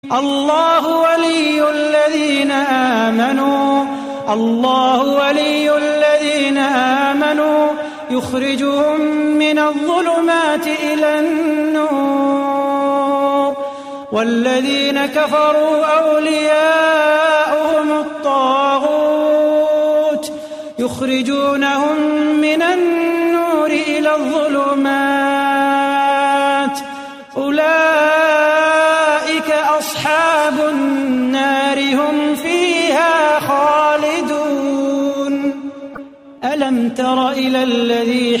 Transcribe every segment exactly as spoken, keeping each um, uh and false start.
الله ولي الذين آمنوا الله ولي الذين آمنوا يخرجهم من الظلمات إلى النور والذين كفروا أولياؤهم الطاغوت يخرجونهم من النور إلى الظلمات أولئك أصحاب النار هم فيها خالدون. ألم تر إلى الذي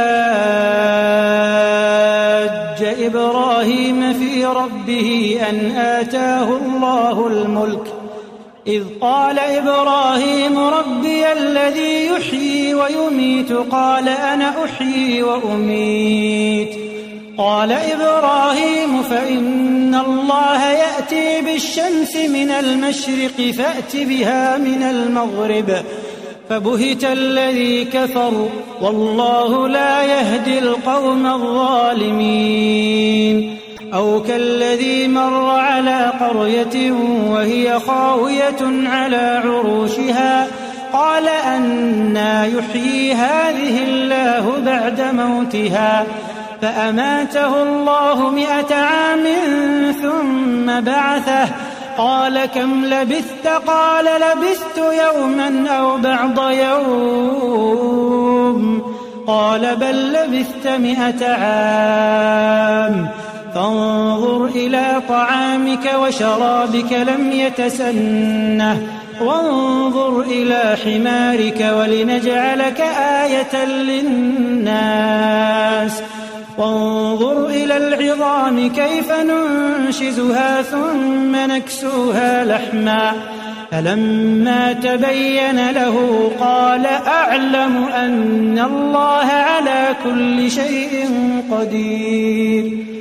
حاج إبراهيم في ربه أن آتاه الله الملك إذ قال إبراهيم ربي الذي يحيي ويميت قال أنا أحيي وأميت قال إبراهيم فإن الله يأتي بالشمس من المشرق فأت بها من المغرب فبهت الذي كفر والله لا يهدي القوم الظالمين. أو كالذي مر على قرية وهي خاوية على عروشها قال أنى يحيي هذه الله بعد موتها فأماته الله مئة عام ثم بعثه قال كم لبثت قال لبثت يوما أو بعض يوم قال بل لبثت مئة عام فانظر إلى طعامك وشرابك لم يتسنه وانظر إلى حمارك ولنجعلك آية للناس وانظر إلى العظام كيف ننشزها ثم نكسوها لحما فلما تبين له قال أعلم أن الله على كل شيء قدير.